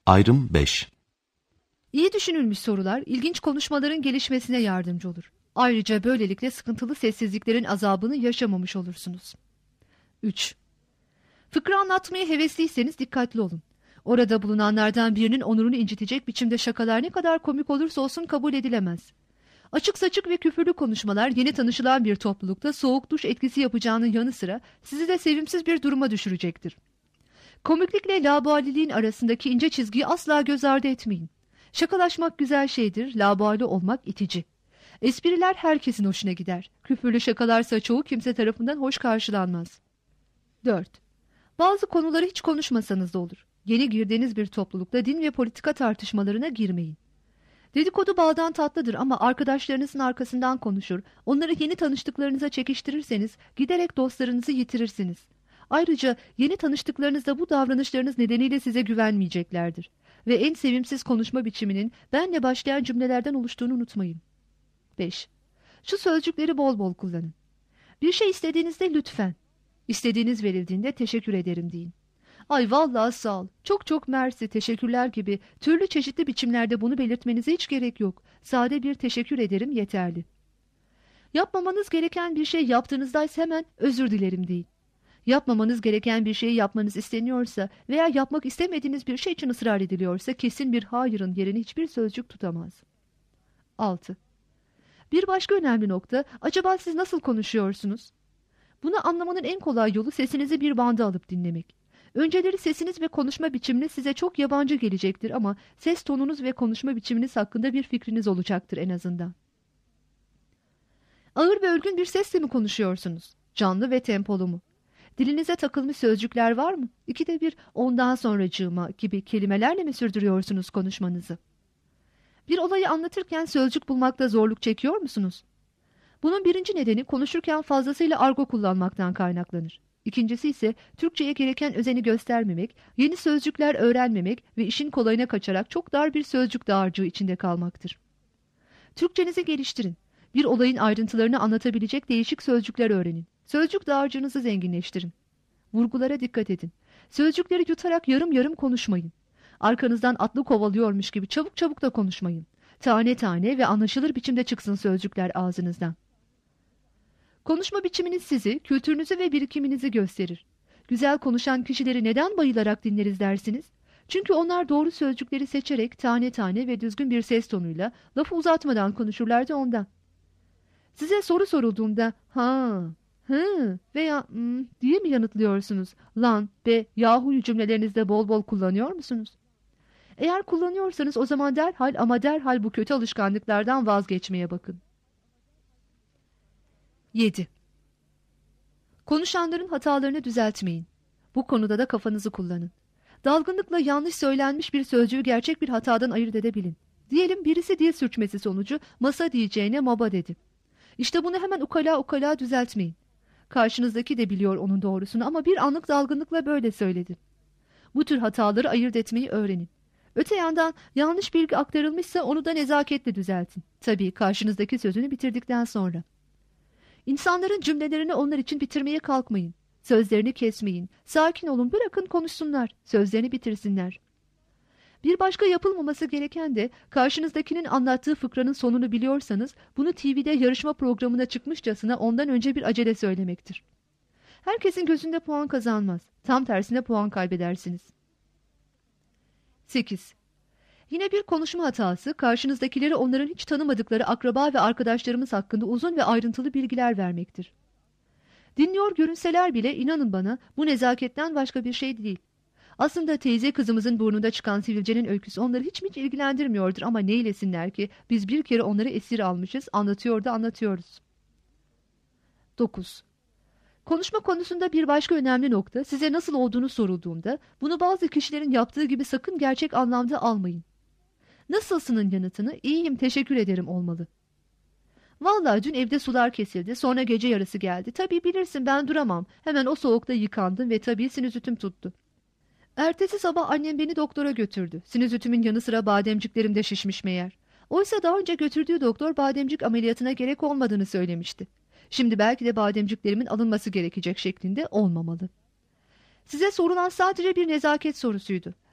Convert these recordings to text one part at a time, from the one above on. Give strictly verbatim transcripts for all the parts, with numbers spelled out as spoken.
Ayrım beş. İyi düşünülmüş sorular, ilginç konuşmaların gelişmesine yardımcı olur. Ayrıca böylelikle sıkıntılı sessizliklerin azabını yaşamamış olursunuz. üç. Fıkra anlatmaya hevesliyseniz dikkatli olun. Orada bulunanlardan birinin onurunu incitecek biçimde şakalar ne kadar komik olursa olsun kabul edilemez. Açık saçık ve küfürlü konuşmalar yeni tanışılan bir toplulukta soğuk duş etkisi yapacağının yanı sıra sizi de sevimsiz bir duruma düşürecektir. Komiklikle laubaliğin arasındaki ince çizgiyi asla göz ardı etmeyin. Şakalaşmak güzel şeydir, laubali olmak itici. Espriler herkesin hoşuna gider. Küfürlü şakalarsa çoğu kimse tarafından hoş karşılanmaz. dört. Bazı konuları hiç konuşmasanız da olur. Yeni girdiğiniz bir toplulukta din ve politika tartışmalarına girmeyin. Dedikodu baldan tatlıdır ama arkadaşlarınızın arkasından konuşur, onları yeni tanıştıklarınıza çekiştirirseniz giderek dostlarınızı yitirirsiniz. Ayrıca yeni tanıştıklarınızda bu davranışlarınız nedeniyle size güvenmeyeceklerdir. Ve en sevimsiz konuşma biçiminin benle başlayan cümlelerden oluştuğunu unutmayın. beş. Şu sözcükleri bol bol kullanın. Bir şey istediğinizde lütfen, İstediğiniz verildiğinde teşekkür ederim deyin. Ay vallahi sağ ol, çok çok mersi, teşekkürler gibi türlü çeşitli biçimlerde bunu belirtmenize hiç gerek yok. Sade bir teşekkür ederim yeterli. Yapmamanız gereken bir şey yaptığınızdaysa hemen özür dilerim deyin. Yapmamanız gereken bir şeyi yapmanız isteniyorsa veya yapmak istemediğiniz bir şey için ısrar ediliyorsa kesin bir hayırın yerini hiçbir sözcük tutamaz. altı. Bir başka önemli nokta, acaba siz nasıl konuşuyorsunuz? Bunu anlamanın en kolay yolu sesinizi bir banda alıp dinlemek. Önceleri sesiniz ve konuşma biçiminiz size çok yabancı gelecektir ama ses tonunuz ve konuşma biçiminiz hakkında bir fikriniz olacaktır en azından. Ağır ve örgün bir sesle mi konuşuyorsunuz? Canlı ve tempolu mu? Dilinize takılmış sözcükler var mı? İkide bir ondan sonracığıma gibi kelimelerle mi sürdürüyorsunuz konuşmanızı? Bir olayı anlatırken sözcük bulmakta zorluk çekiyor musunuz? Bunun birinci nedeni konuşurken fazlasıyla argo kullanmaktan kaynaklanır. İkincisi ise Türkçe'ye gereken özeni göstermemek, yeni sözcükler öğrenmemek ve işin kolayına kaçarak çok dar bir sözcük dağarcığı içinde kalmaktır. Türkçenizi geliştirin. Bir olayın ayrıntılarını anlatabilecek değişik sözcükler öğrenin. Sözcük dağarcığınızı zenginleştirin. Vurgulara dikkat edin. Sözcükleri yutarak yarım yarım konuşmayın. Arkanızdan atlı kovalıyormuş gibi çabuk çabuk da konuşmayın. Tane tane ve anlaşılır biçimde çıksın sözcükler ağzınızdan. Konuşma biçiminiz sizi, kültürünüzü ve birikiminizi gösterir. Güzel konuşan kişileri neden bayılarak dinleriz dersiniz? Çünkü onlar doğru sözcükleri seçerek tane tane ve düzgün bir ses tonuyla lafı uzatmadan konuşurlardı ondan. Size soru sorulduğunda ha, hı veya hmm, diye mi yanıtlıyorsunuz? Lan ve yahu cümlelerinizde bol bol kullanıyor musunuz? Eğer kullanıyorsanız o zaman derhal ama derhal bu kötü alışkanlıklardan vazgeçmeye bakın. yedi. Konuşanların hatalarını düzeltmeyin. Bu konuda da kafanızı kullanın. Dalgınlıkla yanlış söylenmiş bir sözcüğü gerçek bir hatadan ayırt edebilin. Diyelim birisi dil sürçmesi sonucu masa diyeceğine maba dedi. İşte bunu hemen ukala ukala düzeltmeyin. Karşınızdaki de biliyor onun doğrusunu ama bir anlık dalgınlıkla böyle söyledi. Bu tür hataları ayırt etmeyi öğrenin. Öte yandan yanlış bilgi aktarılmışsa onu da nezaketle düzeltin. Tabii karşınızdaki sözünü bitirdikten sonra. İnsanların cümlelerini onlar için bitirmeye kalkmayın. Sözlerini kesmeyin. Sakin olun, bırakın konuşsunlar. Sözlerini bitirsinler. Bir başka yapılmaması gereken de karşınızdakinin anlattığı fıkranın sonunu biliyorsanız bunu T V'de yarışma programına çıkmışçasına ondan önce bir acele söylemektir. Herkesin gözünde puan kazanmaz. Tam tersine puan kaybedersiniz. sekiz. Yine bir konuşma hatası, karşınızdakileri onların hiç tanımadıkları akraba ve arkadaşlarımız hakkında uzun ve ayrıntılı bilgiler vermektir. Dinliyor görünseler bile inanın bana bu nezaketten başka bir şey değil. Aslında teyze kızımızın burnunda çıkan sivilcenin öyküsü onları hiç mi hiç ilgilendirmiyordur ama neylesinler ki biz bir kere onları esir almışız, anlatıyor da anlatıyoruz. dokuz. Konuşma konusunda bir başka önemli nokta, size nasıl olduğunu sorulduğunda bunu bazı kişilerin yaptığı gibi sakın gerçek anlamda almayın. Nasılsının yanıtını iyiyim teşekkür ederim olmalı. Vallahi dün evde sular kesildi, sonra gece yarısı geldi. Tabii bilirsin ben duramam. Hemen o soğukta yıkandım ve tabii sinüzitim tuttu. Ertesi sabah annem beni doktora götürdü. Sinüzitimin yanı sıra bademciklerim de şişmiş meğer. Oysa daha önce götürdüğü doktor bademcik ameliyatına gerek olmadığını söylemişti. Şimdi belki de bademciklerimin alınması gerekecek şeklinde olmamalı. Size sorulan sadece bir nezaket sorusuydu.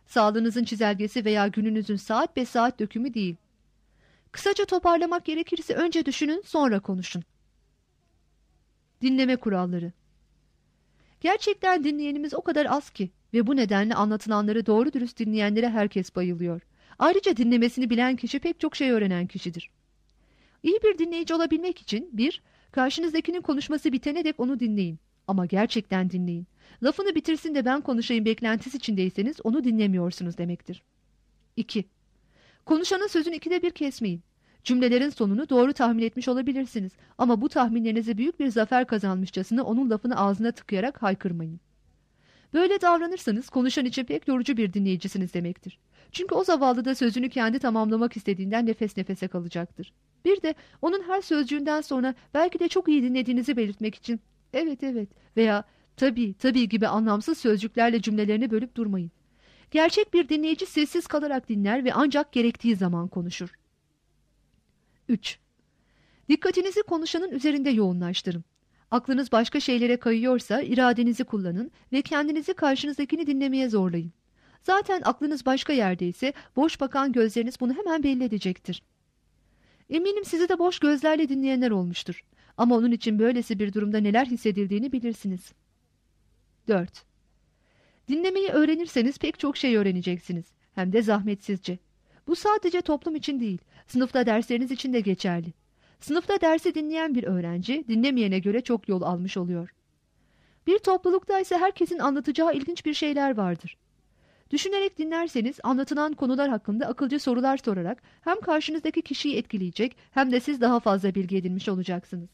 Sağlığınızın çizelgesi veya gününüzün saat be saat dökümü değil. Kısaca toparlamak gerekirse önce düşünün, sonra konuşun. Dinleme kuralları. Gerçekten dinleyenimiz o kadar az ki ve bu nedenle anlatılanları doğru dürüst dinleyenlere herkes bayılıyor. Ayrıca dinlemesini bilen kişi pek çok şey öğrenen kişidir. İyi bir dinleyici olabilmek için bir, karşınızdakinin konuşması bitene dek onu dinleyin. Ama gerçekten dinleyin. Lafını bitirsin de ben konuşayım beklentisi içindeyseniz onu dinlemiyorsunuz demektir. iki. Konuşanın sözünü ikide bir kesmeyin. Cümlelerin sonunu doğru tahmin etmiş olabilirsiniz ama bu tahminlerinize büyük bir zafer kazanmışçasına onun lafını ağzına tıkayarak haykırmayın. Böyle davranırsanız konuşan için pek yorucu bir dinleyicisiniz demektir. Çünkü o zavallı da sözünü kendi tamamlamak istediğinden nefes nefese kalacaktır. Bir de onun her sözcüğünden sonra belki de çok iyi dinlediğinizi belirtmek için evet evet veya tabii tabii gibi anlamsız sözcüklerle cümlelerini bölüp durmayın. Gerçek bir dinleyici sessiz kalarak dinler ve ancak gerektiği zaman konuşur. üç. Dikkatinizi konuşanın üzerinde yoğunlaştırın. Aklınız başka şeylere kayıyorsa iradenizi kullanın ve kendinizi karşınızdakini dinlemeye zorlayın. Zaten aklınız başka yerdeyse boş bakan gözleriniz bunu hemen belli edecektir. Eminim sizi de boş gözlerle dinleyenler olmuştur. Ama onun için böylesi bir durumda neler hissedildiğini bilirsiniz. dört. Dinlemeyi öğrenirseniz pek çok şey öğreneceksiniz. Hem de zahmetsizce. Bu sadece toplum için değil, sınıfta dersleriniz için de geçerli. Sınıfta dersi dinleyen bir öğrenci, dinlemeyene göre çok yol almış oluyor. Bir toplulukta ise herkesin anlatacağı ilginç bir şeyler vardır. Düşünerek dinlerseniz anlatılan konular hakkında akılcı sorular sorarak hem karşınızdaki kişiyi etkileyecek hem de siz daha fazla bilgi edinmiş olacaksınız.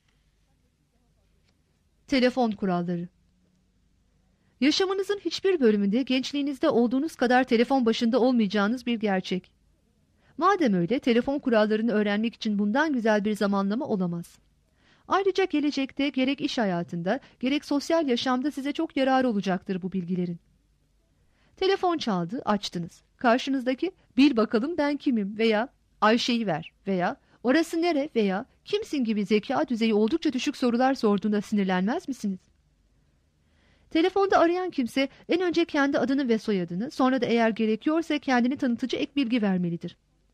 Telefon kuralları. Yaşamınızın hiçbir bölümünde gençliğinizde olduğunuz kadar telefon başında olmayacağınız bir gerçek. Madem öyle, telefon kurallarını öğrenmek için bundan güzel bir zamanlama olamaz. Ayrıca gelecekte gerek iş hayatında gerek sosyal yaşamda size çok yararı olacaktır bu bilgilerin. Telefon çaldı, açtınız. Karşınızdaki bil bakalım ben kimim veya Ayşe'yi ver veya orası nere veya kimsin gibi zeka düzeyi oldukça düşük sorular sorduğunda sinirlenmez misiniz? Telefonda arayan kimse en önce kendi adını ve soyadını, sonra da eğer gerekiyorsa kendini tanıtıcı ek bilgi vermelidir.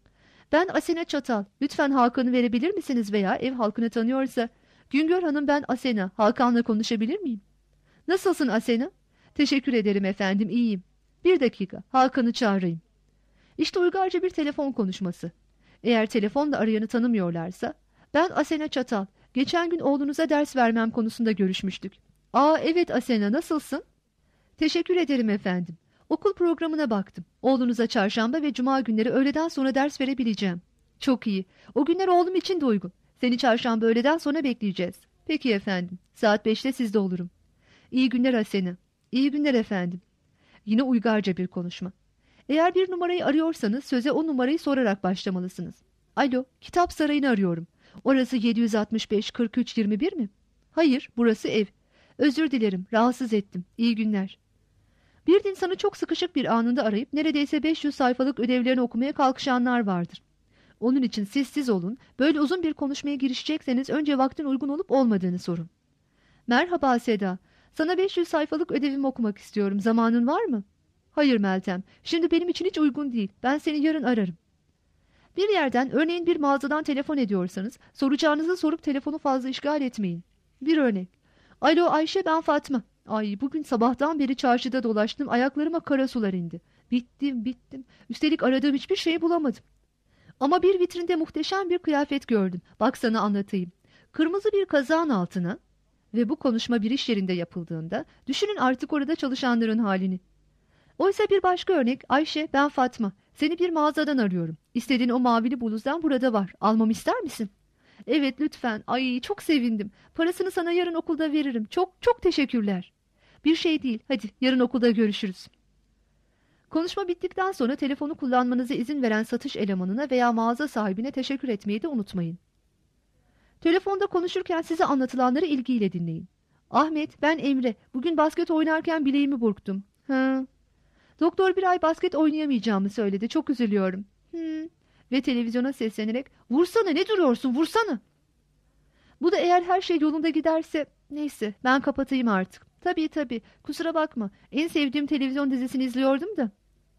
Ben Asena Çatal, lütfen Hakan'ı verebilir misiniz veya ev halkını tanıyorsa, Güngör Hanım ben Asena, Hakan'la konuşabilir miyim? Nasılsın Asena? Teşekkür ederim efendim, iyiyim. Bir dakika, Hakan'ı çağırayım. İşte uygarca bir telefon konuşması. Eğer telefonla arayanı tanımıyorlarsa, ben Asena Çatal, geçen gün oğlunuza ders vermem konusunda görüşmüştük. Aa evet Asena, nasılsın? Teşekkür ederim efendim. Okul programına baktım. Oğlunuza çarşamba ve cuma günleri öğleden sonra ders verebileceğim. Çok iyi. O günler oğlum için de uygun. Seni çarşamba öğleden sonra bekleyeceğiz. Peki efendim. Saat beşte sizde olurum. İyi günler Asena. İyi günler efendim. Yine uygarca bir konuşma. Eğer bir numarayı arıyorsanız söze o numarayı sorarak başlamalısınız. Alo, Kitap Sarayı'nı arıyorum. Orası yedi yüz altmış beş kırk üç yirmi bir mi? Hayır, burası ev. Özür dilerim, rahatsız ettim. İyi günler. Bir insanı çok sıkışık bir anında arayıp neredeyse beş yüz sayfalık ödevlerini okumaya kalkışanlar vardır. Onun için siz siz olun, böyle uzun bir konuşmaya girişecekseniz önce vaktin uygun olup olmadığını sorun. Merhaba Seda, sana beş yüz sayfalık ödevimi okumak istiyorum, zamanın var mı? Hayır Meltem, şimdi benim için hiç uygun değil, ben seni yarın ararım. Bir yerden, örneğin bir mağazadan telefon ediyorsanız, soracağınızı sorup telefonu fazla işgal etmeyin. Bir örnek. Alo Ayşe, ben Fatma. Ay bugün sabahtan beri çarşıda dolaştım, ayaklarıma kara sular indi. Bittim bittim. Üstelik aradığım hiçbir şeyi bulamadım. Ama bir vitrinde muhteşem bir kıyafet gördüm. Bak sana anlatayım. Kırmızı bir kazağın altına ve bu konuşma bir iş yerinde yapıldığında düşünün artık orada çalışanların halini. Oysa bir başka örnek. Ayşe, ben Fatma. Seni bir mağazadan arıyorum. İstediğin o mavili bluzdan burada var. Almamı ister misin? Evet lütfen. Ay çok sevindim. Parasını sana yarın okulda veririm. Çok çok teşekkürler. Bir şey değil. Hadi yarın okulda görüşürüz. Konuşma bittikten sonra telefonu kullanmanıza izin veren satış elemanına veya mağaza sahibine teşekkür etmeyi de unutmayın. Telefonda konuşurken size anlatılanları ilgiyle dinleyin. Ahmet, ben Emre. Bugün basket oynarken bileğimi burktum. Hı. Doktor bir ay basket oynayamayacağımı söyledi. Çok üzülüyorum. Hı. Ve televizyona seslenerek vursana ne duruyorsun vursana. Bu da eğer her şey yolunda giderse neyse ben kapatayım artık. Tabii tabii kusura bakma en sevdiğim televizyon dizisini izliyordum da.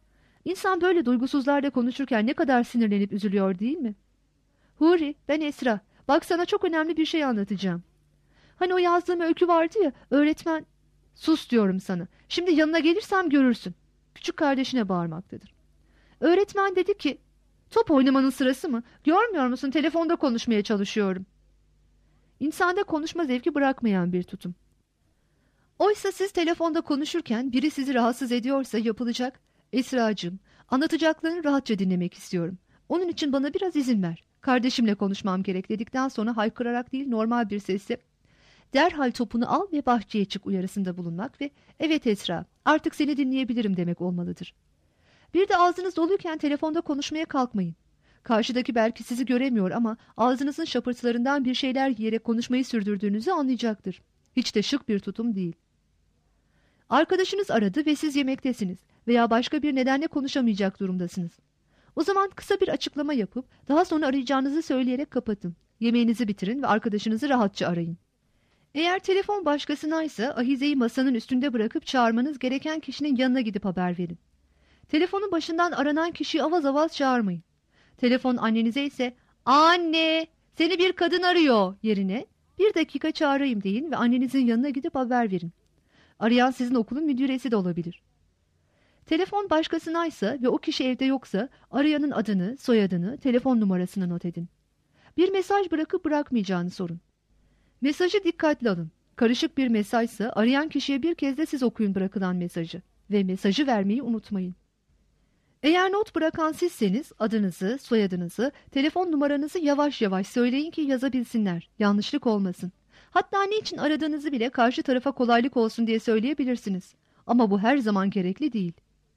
İnsan böyle duygusuzlarla konuşurken ne kadar sinirlenip üzülüyor değil mi? Huri, ben Esra. Bak sana çok önemli bir şey anlatacağım. Hani o yazdığım öykü vardı ya, öğretmen... Sus diyorum sana. Şimdi yanına gelirsem görürsün. Küçük kardeşine bağırmaktadır. Öğretmen dedi ki, top oynamanın sırası mı? Görmüyor musun? Telefonda konuşmaya çalışıyorum. İnsanda konuşma zevki bırakmayan bir tutum. Oysa siz telefonda konuşurken biri sizi rahatsız ediyorsa yapılacak. Esracığım, anlatacaklarını rahatça dinlemek istiyorum. Onun için bana biraz izin ver. Kardeşimle konuşmam gerek dedikten sonra haykırarak değil normal bir sesle derhal topunu al ve bahçeye çık uyarısında bulunmak ve evet Esra artık seni dinleyebilirim demek olmalıdır. Bir de ağzınız doluyken telefonda konuşmaya kalkmayın. Karşıdaki belki sizi göremiyor ama ağzınızın şapırtılarından bir şeyler yiyerek konuşmayı sürdürdüğünüzü anlayacaktır. Hiç de şık bir tutum değil. Arkadaşınız aradı ve siz yemektesiniz veya başka bir nedenle konuşamayacak durumdasınız. O zaman kısa bir açıklama yapıp daha sonra arayacağınızı söyleyerek kapatın. Yemeğinizi bitirin ve arkadaşınızı rahatça arayın. Eğer telefon başkasınaysa ahizeyi masanın üstünde bırakıp çağırmanız gereken kişinin yanına gidip haber verin. Telefonun başından aranan kişiyi avaz avaz çağırmayın. Telefon annenize ise "Anne, seni bir kadın arıyor" yerine "Bir dakika çağırayım" deyin ve annenizin yanına gidip haber verin. Arayan sizin okulun müdüresi de olabilir. Telefon başkasınaysa ve o kişi evde yoksa arayanın adını, soyadını, telefon numarasını not edin. Bir mesaj bırakıp bırakmayacağını sorun. Mesajı dikkatli alın. Karışık bir mesajsa arayan kişiye bir kez de siz okuyun bırakılan mesajı ve mesajı vermeyi unutmayın. Eğer not bırakan sizseniz adınızı, soyadınızı, telefon numaranızı yavaş yavaş söyleyin ki yazabilsinler, yanlışlık olmasın. Hatta niçin aradığınızı bile karşı tarafa kolaylık olsun diye söyleyebilirsiniz. Ama bu her zaman gerekli değil.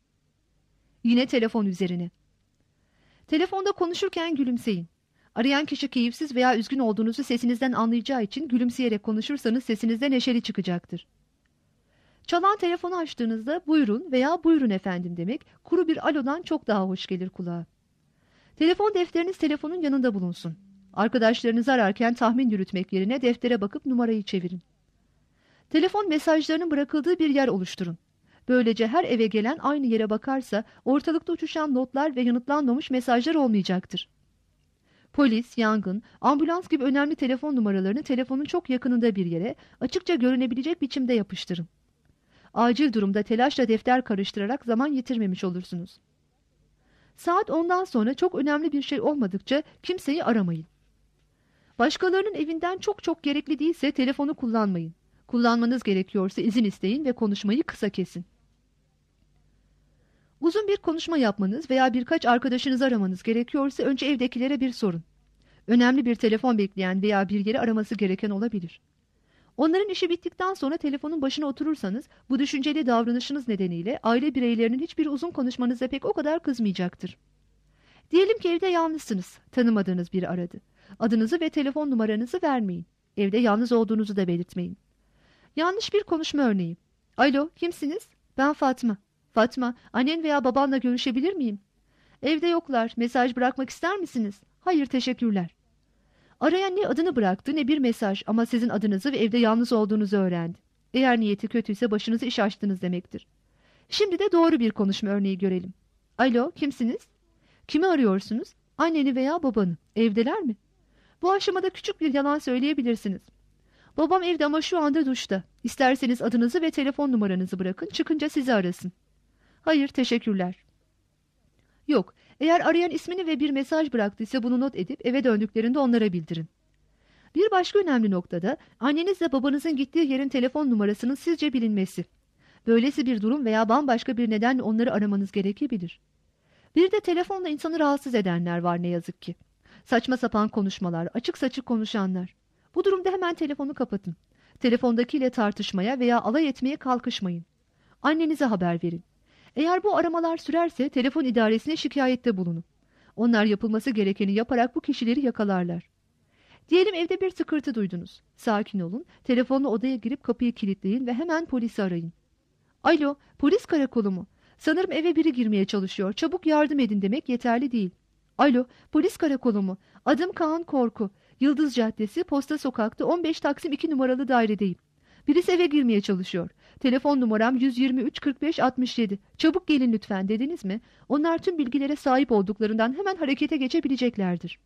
Yine telefon üzerine. Telefonda konuşurken gülümseyin. Arayan kişi keyifsiz veya üzgün olduğunuzu sesinizden anlayacağı için gülümseyerek konuşursanız sesinizde neşeli çıkacaktır. Çalan telefonu açtığınızda buyurun veya buyurun efendim demek kuru bir alodan çok daha hoş gelir kulağa. Telefon defteriniz telefonun yanında bulunsun. Arkadaşlarınızı ararken tahmin yürütmek yerine deftere bakıp numarayı çevirin. Telefon mesajlarının bırakıldığı bir yer oluşturun. Böylece her eve gelen aynı yere bakarsa ortalıkta uçuşan notlar ve yanıtlanmamış mesajlar olmayacaktır. Polis, yangın, ambulans gibi önemli telefon numaralarını telefonun çok yakınında bir yere açıkça görünebilecek biçimde yapıştırın. Acil durumda telaşla defter karıştırarak zaman yitirmemiş olursunuz. Saat ondan sonra çok önemli bir şey olmadıkça kimseyi aramayın. Başkalarının evinden çok çok gerekli değilse telefonu kullanmayın. Kullanmanız gerekiyorsa izin isteyin ve konuşmayı kısa kesin. Uzun bir konuşma yapmanız veya birkaç arkadaşınızı aramanız gerekiyorsa önce evdekilere bir sorun. Önemli bir telefon bekleyen veya bir yeri araması gereken olabilir. Onların işi bittikten sonra telefonun başına oturursanız bu düşünceli davranışınız nedeniyle aile bireylerinin hiçbir uzun konuşmanıza pek o kadar kızmayacaktır. Diyelim ki evde yalnızsınız, tanımadığınız biri aradı. Adınızı ve telefon numaranızı vermeyin. Evde yalnız olduğunuzu da belirtmeyin. Yanlış bir konuşma örneği. Alo, kimsiniz? Ben Fatma. Fatma, annen veya babanla görüşebilir miyim? Evde yoklar, mesaj bırakmak ister misiniz? Hayır, teşekkürler. Arayan ne adını bıraktı ne bir mesaj ama sizin adınızı ve evde yalnız olduğunuzu öğrendi. Eğer niyeti kötüyse başınızı iş açtınız demektir. Şimdi de doğru bir konuşma örneği görelim. Alo, kimsiniz? Kimi arıyorsunuz? Anneni veya babanı. Evdeler mi? Bu aşamada küçük bir yalan söyleyebilirsiniz. Babam evde ama şu anda duşta. İsterseniz adınızı ve telefon numaranızı bırakın, çıkınca sizi arasın. Hayır, teşekkürler. Yok, eğer arayan ismini ve bir mesaj bıraktıysa bunu not edip eve döndüklerinde onlara bildirin. Bir başka önemli noktada annenizle babanızın gittiği yerin telefon numarasının sizce bilinmesi. Böylesi bir durum veya bambaşka bir nedenle onları aramanız gerekebilir. Bir de telefonla insanı rahatsız edenler var ne yazık ki. Saçma sapan konuşmalar, açık saçık konuşanlar. Bu durumda hemen telefonu kapatın. Telefondakiyle tartışmaya veya alay etmeye kalkışmayın. Annenize haber verin. Eğer bu aramalar sürerse telefon idaresine şikayette bulunun. Onlar yapılması gerekeni yaparak bu kişileri yakalarlar. Diyelim evde bir tıkırtı duydunuz. Sakin olun, telefonla odaya girip kapıyı kilitleyin ve hemen polisi arayın. Alo, polis karakolu mu? Sanırım eve biri girmeye çalışıyor. Çabuk yardım edin demek yeterli değil. Alo, polis karakolu mu? Adım Kaan Korku. Yıldız Caddesi, Posta Sokak'ta on beş Taksim iki numaralı dairedeyim. Birisi eve girmeye çalışıyor. Telefon numaram yüz yirmi üç kırk beş altmış yedi. Çabuk gelin lütfen dediniz mi? Onlar tüm bilgilere sahip olduklarından hemen harekete geçebileceklerdir.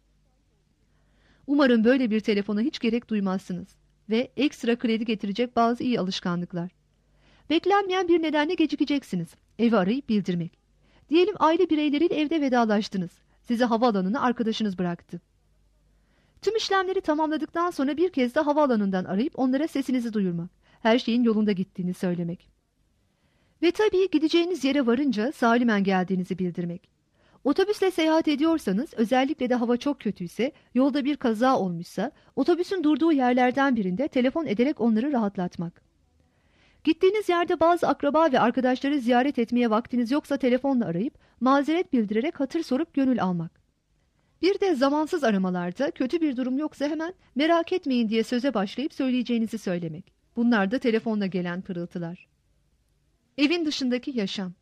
Umarım böyle bir telefona hiç gerek duymazsınız. Ve ekstra kredi getirecek bazı iyi alışkanlıklar. Beklenmeyen bir nedenle gecikeceksiniz. Evi arayıp bildirmek. Diyelim aile bireyleriyle evde vedalaştınız. Sizi havaalanına arkadaşınız bıraktı. Tüm işlemleri tamamladıktan sonra bir kez de havaalanından arayıp onlara sesinizi duyurmak. Her şeyin yolunda gittiğini söylemek. Ve tabii gideceğiniz yere varınca salimen geldiğinizi bildirmek. Otobüsle seyahat ediyorsanız, özellikle de hava çok kötüyse, yolda bir kaza olmuşsa, otobüsün durduğu yerlerden birinde telefon ederek onları rahatlatmak. Gittiğiniz yerde bazı akraba ve arkadaşları ziyaret etmeye vaktiniz yoksa telefonla arayıp, mazeret bildirerek hatır sorup gönül almak. Bir de zamansız aramalarda kötü bir durum yoksa hemen merak etmeyin diye söze başlayıp söyleyeceğinizi söylemek. Bunlar da telefonla gelen pırıltılar. Evin dışındaki yaşam.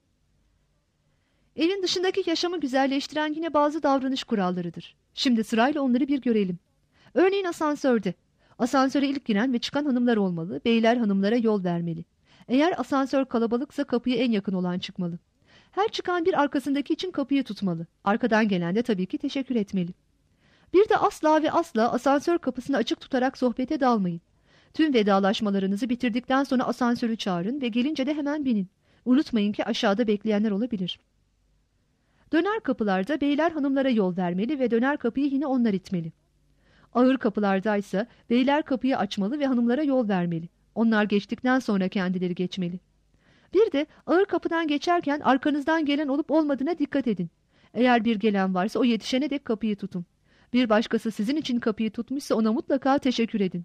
Evin dışındaki yaşamı güzelleştiren yine bazı davranış kurallarıdır. Şimdi sırayla onları bir görelim. Örneğin asansörde. Asansöre ilk giren ve çıkan hanımlar olmalı, beyler hanımlara yol vermeli. Eğer asansör kalabalıksa kapıya en yakın olan çıkmalı. Her çıkan bir arkasındaki için kapıyı tutmalı. Arkadan gelen de tabii ki teşekkür etmeli. Bir de asla ve asla asansör kapısını açık tutarak sohbete dalmayın. Tüm vedalaşmalarınızı bitirdikten sonra asansörü çağırın ve gelince de hemen binin. Unutmayın ki aşağıda bekleyenler olabilir. Döner kapılarda beyler hanımlara yol vermeli ve döner kapıyı yine onlar itmeli. Ağır kapılardaysa beyler kapıyı açmalı ve hanımlara yol vermeli. Onlar geçtikten sonra kendileri geçmeli. Bir de ağır kapıdan geçerken arkanızdan gelen olup olmadığına dikkat edin. Eğer bir gelen varsa o yetişene dek kapıyı tutun. Bir başkası sizin için kapıyı tutmuşsa ona mutlaka teşekkür edin.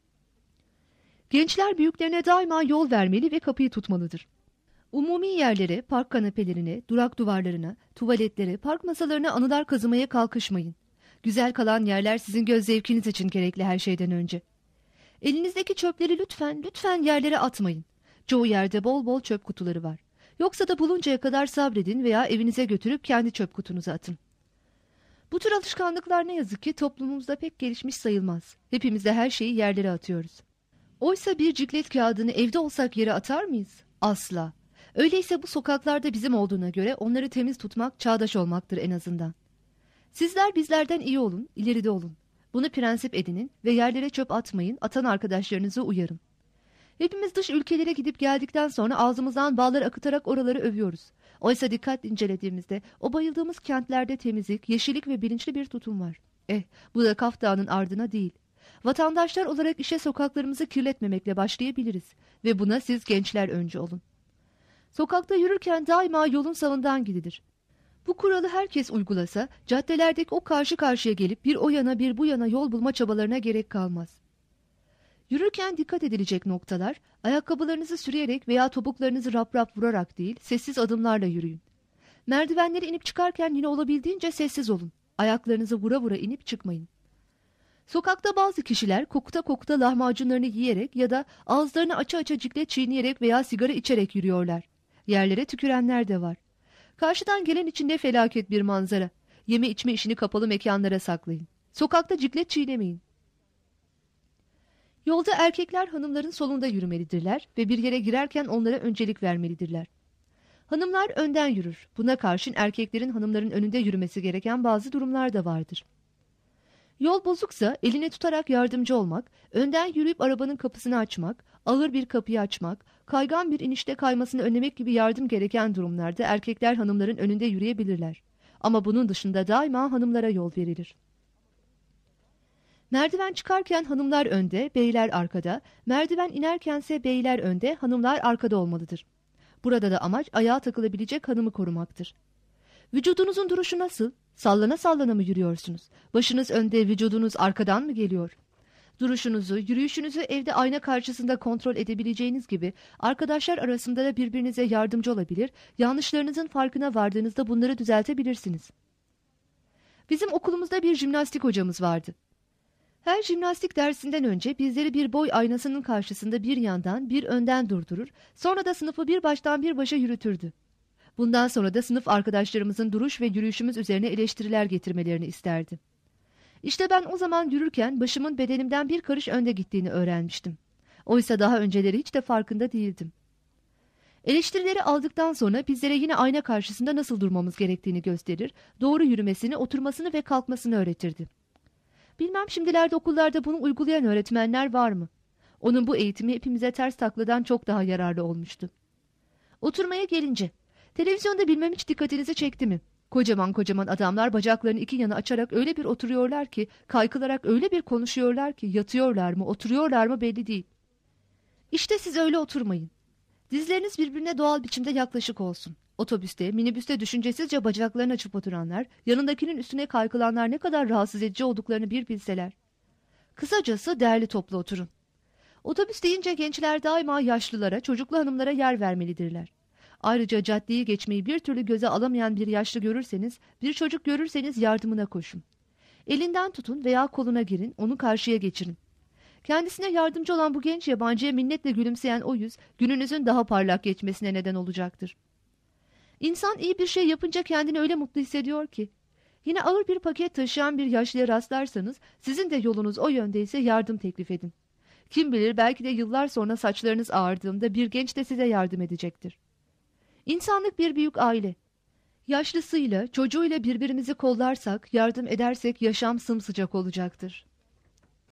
Gençler büyüklerine daima yol vermeli ve kapıyı tutmalıdır. Umumi yerlere, park kanepelerine, durak duvarlarına, tuvaletlere, park masalarına anılar kazımaya kalkışmayın. Güzel kalan yerler sizin göz zevkiniz için gerekli her şeyden önce. Elinizdeki çöpleri lütfen, lütfen yerlere atmayın. Çoğu yerde bol bol çöp kutuları var. Yoksa da buluncaya kadar sabredin veya evinize götürüp kendi çöp kutunuza atın. Bu tür alışkanlıklar ne yazık ki toplumumuzda pek gelişmiş sayılmaz. Hepimiz de her şeyi yerlere atıyoruz. Oysa bir ciklet kağıdını evde olsak yere atar mıyız? Asla. Öyleyse bu sokaklarda bizim olduğuna göre onları temiz tutmak çağdaş olmaktır en azından. Sizler bizlerden iyi olun, ileride olun. Bunu prensip edinin ve yerlere çöp atmayın, atan arkadaşlarınızı uyarın. Hepimiz dış ülkelere gidip geldikten sonra ağzımızdan ballar akıtarak oraları övüyoruz. Oysa dikkat incelediğimizde o bayıldığımız kentlerde temizlik, yeşillik ve bilinçli bir tutum var. Eh, bu da Kaf Dağı'nın ardına değil. Vatandaşlar olarak işe sokaklarımızı kirletmemekle başlayabiliriz ve buna siz gençler öncü olun. Sokakta yürürken daima yolun sağından gidilir. Bu kuralı herkes uygulasa, caddelerdeki o karşı karşıya gelip bir o yana bir bu yana yol bulma çabalarına gerek kalmaz. Yürürken dikkat edilecek noktalar, ayakkabılarınızı sürüyerek veya topuklarınızı rap rap vurarak değil, sessiz adımlarla yürüyün. Merdivenleri inip çıkarken yine olabildiğince sessiz olun. Ayaklarınızı vura vura inip çıkmayın. Sokakta bazı kişiler kokta kokta lahmacunlarını yiyerek ya da ağızlarını açı açı ciklet çiğneyerek veya sigara içerek yürüyorlar. Yerlere tükürenler de var. Karşıdan gelen için ne felaket bir manzara. Yeme içme işini kapalı mekanlara saklayın. Sokakta ciklet çiğnemeyin. Yolda erkekler hanımların solunda yürümelidirler ve bir yere girerken onlara öncelik vermelidirler. Hanımlar önden yürür. Buna karşın erkeklerin hanımların önünde yürümesi gereken bazı durumlar da vardır. Yol bozuksa eline tutarak yardımcı olmak, önden yürüyüp arabanın kapısını açmak, ağır bir kapıyı açmak, kaygan bir inişte kaymasını önlemek gibi yardım gereken durumlarda erkekler hanımların önünde yürüyebilirler. Ama bunun dışında daima hanımlara yol verilir. Merdiven çıkarken hanımlar önde, beyler arkada, merdiven inerkense beyler önde, hanımlar arkada olmalıdır. Burada da amaç ayağa takılabilecek hanımı korumaktır. Vücudunuzun duruşu nasıl? Sallana sallana mı yürüyorsunuz? Başınız önde, vücudunuz arkadan mı geliyor? Duruşunuzu, yürüyüşünüzü evde ayna karşısında kontrol edebileceğiniz gibi arkadaşlar arasında da birbirinize yardımcı olabilir, yanlışlarınızın farkına vardığınızda bunları düzeltebilirsiniz. Bizim okulumuzda bir jimnastik hocamız vardı. Her jimnastik dersinden önce bizleri bir boy aynasının karşısında bir yandan bir önden durdurur, sonra da sınıfı bir baştan bir başa yürütürdü. Bundan sonra da sınıf arkadaşlarımızın duruş ve yürüyüşümüz üzerine eleştiriler getirmelerini isterdi. İşte ben o zaman yürürken başımın bedenimden bir karış önde gittiğini öğrenmiştim. Oysa daha önceleri hiç de farkında değildim. Eleştirileri aldıktan sonra bizlere yine ayna karşısında nasıl durmamız gerektiğini gösterir, doğru yürümesini, oturmasını ve kalkmasını öğretirdi. Bilmem şimdilerde okullarda bunu uygulayan öğretmenler var mı? Onun bu eğitimi hepimize ters takladan çok daha yararlı olmuştu. Oturmaya gelince, televizyonda bilmem hiç dikkatinizi çekti mi? Kocaman kocaman adamlar bacaklarını iki yana açarak öyle bir oturuyorlar ki, kaykılarak öyle bir konuşuyorlar ki, yatıyorlar mı, oturuyorlar mı belli değil. İşte siz öyle oturmayın. Dizleriniz birbirine doğal biçimde yaklaşık olsun. Otobüste, minibüste düşüncesizce bacaklarını açıp oturanlar, yanındakinin üstüne kaykılanlar ne kadar rahatsız edici olduklarını bir bilseler. Kısacası değerli toplu oturun. Otobüs deyince gençler daima yaşlılara, çocuklu hanımlara yer vermelidirler. Ayrıca caddeyi geçmeyi bir türlü göze alamayan bir yaşlı görürseniz, bir çocuk görürseniz yardımına koşun. Elinden tutun veya koluna girin, onu karşıya geçirin. Kendisine yardımcı olan bu genç yabancıya minnetle gülümseyen o yüz, gününüzün daha parlak geçmesine neden olacaktır. İnsan iyi bir şey yapınca kendini öyle mutlu hissediyor ki. Yine ağır bir paket taşıyan bir yaşlıya rastlarsanız, sizin de yolunuz o yöndeyse yardım teklif edin. Kim bilir belki de yıllar sonra saçlarınız ağardığında bir genç de size yardım edecektir. İnsanlık bir büyük aile. Yaşlısıyla, çocuğuyla birbirimizi kollarsak, yardım edersek yaşam sımsıcak olacaktır.